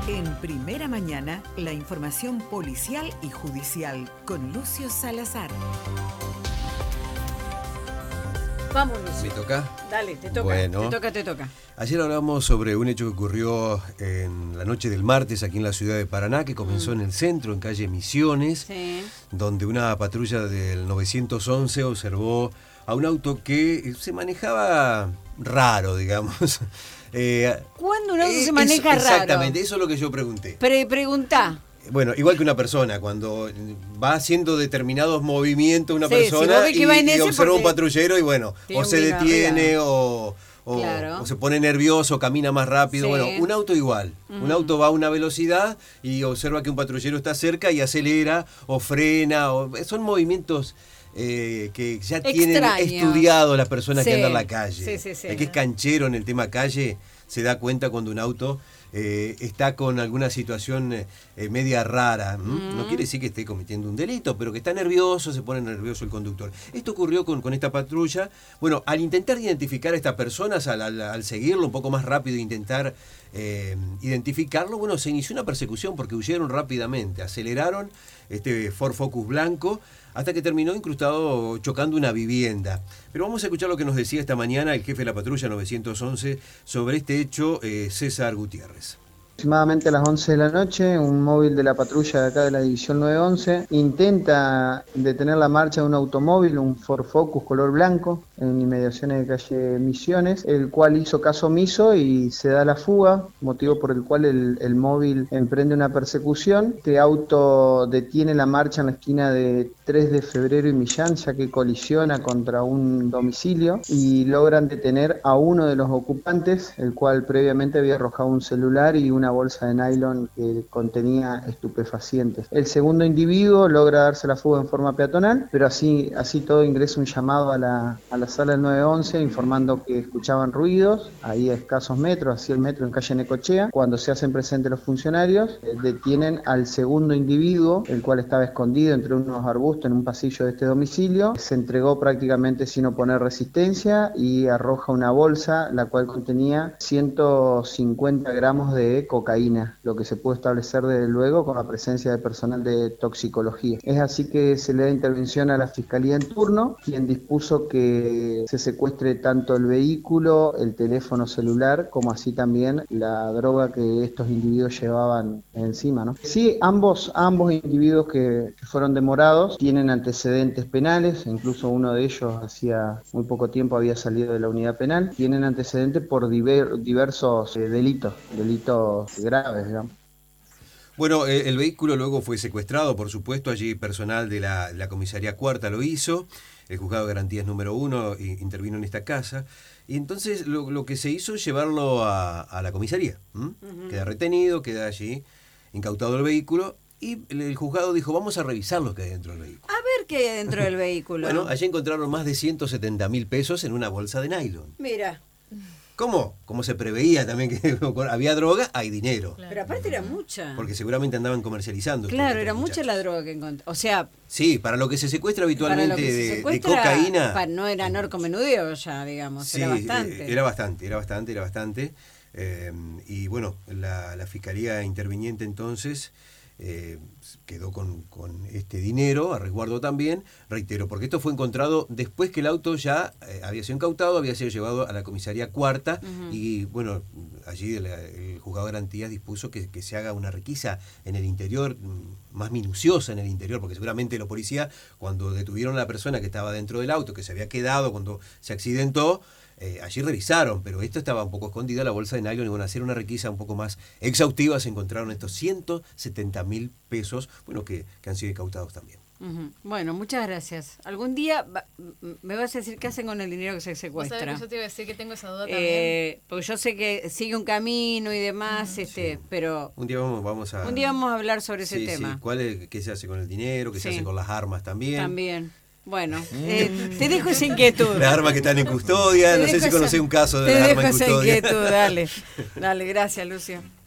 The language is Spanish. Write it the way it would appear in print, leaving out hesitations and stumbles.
En Primera Mañana, la información policial y judicial con Lucio Salazar. Vamos, Lucio. ¿Me toca? Dale, te toca. Bueno. Te toca. Ayer hablamos sobre un hecho que ocurrió en la noche del martes aquí en la ciudad de Paraná, que comenzó en el centro, en calle Misiones, Sí. donde una patrulla del 911 observó a un auto que se manejaba raro, digamos. ¿Cuándo un auto se maneja raro? Exactamente, eso es lo que yo pregunté. Preguntá. Bueno, igual que una persona, cuando va haciendo determinados movimientos una Sí, si persona vos ves que va en y ese observa un porque patrullero y bueno, tiene o se un detiene arriba. o Claro. se pone nervioso, camina más rápido. Sí. Bueno, un auto igual. Un auto va a una velocidad y observa que un patrullero está cerca y acelera o frena. Son movimientos que ya tienen Extraños. estudiado las personas Sí. que andan en la calle. Sí. El que es canchero en el tema calle se da cuenta cuando un auto está con alguna situación media rara. No quiere decir que esté cometiendo un delito, pero que está nervioso, se pone nervioso el conductor. Esto ocurrió con esta patrulla. Bueno, al intentar identificar a estas personas, al seguirlo un poco más rápido e intentar identificarlo, bueno, se inició una persecución porque huyeron rápidamente, aceleraron este Ford Focus blanco hasta que terminó incrustado chocando una vivienda. Pero vamos a escuchar lo que nos decía esta mañana el jefe de la patrulla 911 sobre este hecho, César Gutiérrez. Aproximadamente a las 11 de la noche, un móvil de la patrulla de acá de la división 911 intenta detener la marcha de un automóvil, un Ford Focus color blanco, en inmediaciones de calle Misiones, el cual hizo caso omiso y se da la fuga, motivo por el cual el móvil emprende una persecución. Este auto detiene la marcha en la esquina de 3 de febrero y Millán, ya que colisiona contra un domicilio y logran detener a uno de los ocupantes, el cual previamente había arrojado un celular y una bolsa de nylon que contenía estupefacientes. El segundo individuo logra darse la fuga en forma peatonal, pero así todo ingresa un llamado a la sala del 911 informando que escuchaban ruidos, ahí a escasos metros, a 100 metros en calle Necochea. Cuando se hacen presentes los funcionarios, detienen al segundo individuo, el cual estaba escondido entre unos arbustos en un pasillo de este domicilio. Se entregó prácticamente sin oponer resistencia y arroja una bolsa, la cual contenía 150 gramos de cocaína, lo que se pudo establecer desde luego con la presencia de personal de toxicología. Es así que se le da intervención a la Fiscalía en turno, quien dispuso que se secuestre tanto el vehículo, el teléfono celular, como así también la droga que estos individuos llevaban encima, ¿no? Sí, ambos individuos que fueron demorados tienen antecedentes penales, incluso uno de ellos hacía muy poco tiempo había salido de la unidad penal, tienen antecedentes por diversos delitos graves, digamos. Bueno, el vehículo luego fue secuestrado, por supuesto, allí personal de la comisaría cuarta lo hizo, el juzgado de garantías número 1 intervino en esta casa, y entonces lo que se hizo es llevarlo a la comisaría. Queda retenido, queda allí incautado el vehículo, y el juzgado dijo, vamos a revisar lo que hay dentro del vehículo. A ver qué hay dentro del vehículo. Bueno, allí encontraron más de 170.000 pesos en una bolsa de nylon. Mira. ¿Cómo? Como se preveía también que había droga, hay dinero. Claro. Pero aparte era mucha. Porque seguramente andaban comercializando. Claro, era mucha la droga que encontré. O sea... Sí, para lo que se secuestra habitualmente de cocaína... No era narcomenudeo ya, digamos, sí, era bastante. Era bastante. Y bueno, la Fiscalía interviniente entonces... quedó con este dinero a resguardo también, reitero, porque esto fue encontrado después que el auto ya había sido incautado, había sido llevado a la comisaría cuarta y bueno, allí el juzgado de garantías dispuso que se haga una requisa en el interior, más minuciosa en el interior, porque seguramente los policías cuando detuvieron a la persona que estaba dentro del auto, que se había quedado cuando se accidentó, allí revisaron, pero esto estaba un poco escondido, la bolsa de nylon, y bueno, hacer una requisa un poco más exhaustiva, se encontraron estos 170.000 pesos, bueno, que han sido incautados también. Bueno, muchas gracias. Algún día me vas a decir qué hacen con el dinero que se secuestra. ¿Sabes que yo te iba a decir que tengo esa duda también? Porque yo sé que sigue un camino y demás, Sí. pero Un día vamos a hablar sobre ese tema. Sí. ¿Qué se hace con el dinero? ¿Qué se hace con las armas también? También. Bueno, te dejo esa inquietud. Las armas que están en custodia, no sé si conocés un caso de las armas en custodia. Te dejo esa inquietud, dale. Dale, gracias, Lucio.